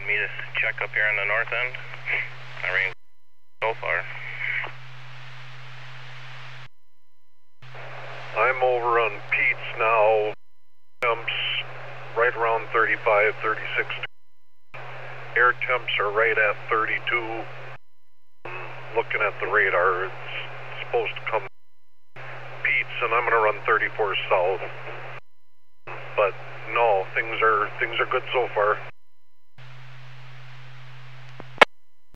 need me to check up here on the north end? I range so far. I'm over on Pete's now. Temps right around 35, 36. Air temps are right at 32. Looking at the radar, it's supposed to come Pete's, and I'm going to run 34 south. But no, things are good so far.